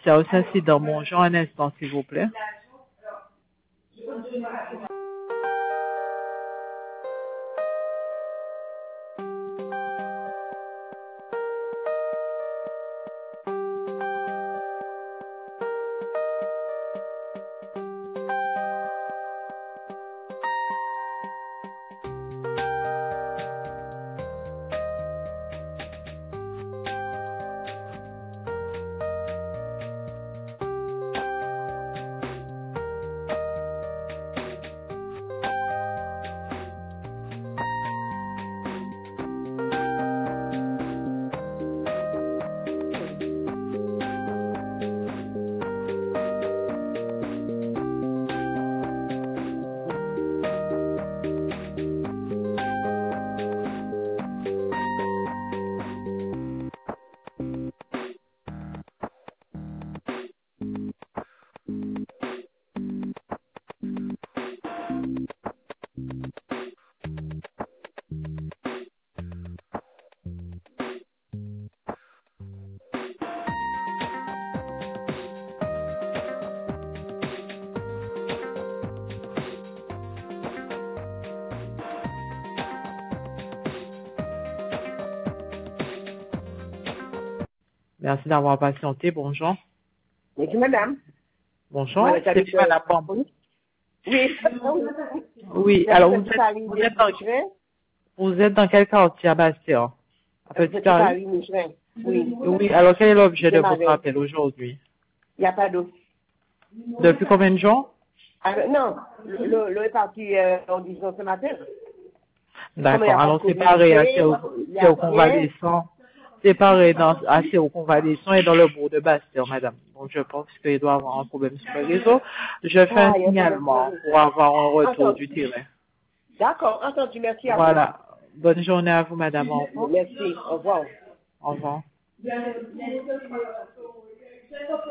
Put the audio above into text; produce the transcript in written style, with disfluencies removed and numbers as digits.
Service incident, bonjour, un instant, s'il vous plaît. Merci d'avoir patienté. Bonjour. Bonjour, madame. Bonjour. Voilà, C'est bien la pompe. Oui. Oui. Alors, vous êtes dans quel quartier à Bastia? À Petit Paris? Oui. Oui. Alors, quel est l'objet de votre appel aujourd'hui? Il n'y a pas d'eau. Depuis combien de jours? Non, l'eau est partie en disant ce matin. D'accord. Alors, séparé assez aux convalescents. Séparé assez aux convalescents et dans le bourg de Bastia, madame. Donc, je pense qu'il doit y avoir un problème sur le réseau. Je fais un signalement pour avoir un retour du terrain. D'accord, entendu, merci à vous. Voilà. Bonne journée à vous, madame. Au revoir. Merci, au revoir. Au revoir.